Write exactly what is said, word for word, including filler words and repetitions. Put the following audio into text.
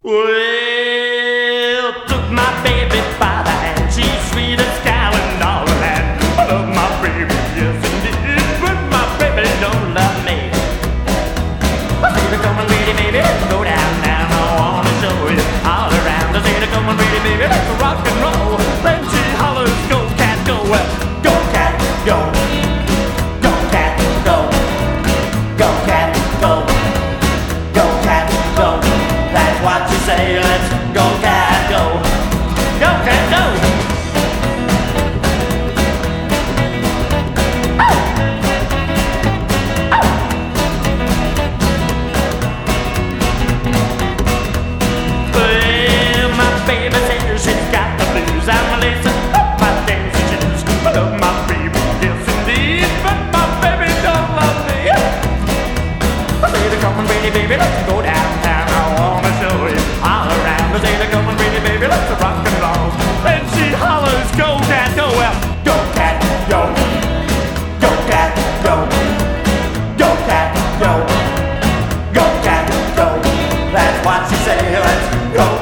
Well, took my baby by the hand. She's sweet as cow and all the land. I love my baby, yes indeed, but my baby don't love me. I say to come on, baby, baby, let's go down, down. I wanna show you all around. I say to come on, baby, baby, let's rock and roll. Then she hollers, go cat, go, well, go cat, go, go cat, go, go cat, go, go cat, go. That's what you say, let's go cat, go, go cat, go. Well, my baby says she's got the blues. I'm lacing up my dancing shoes. I love my baby, yes indeed, but my baby don't love me. I say to come on, baby, baby, let's go downtown. I wanna show you all around. I say to come on, baby, baby, let's rock and roll. Then she hollers, go cat, go, well, go cat, go, go cat, go, go cat, go, go cat, go. That's what she say, let's go.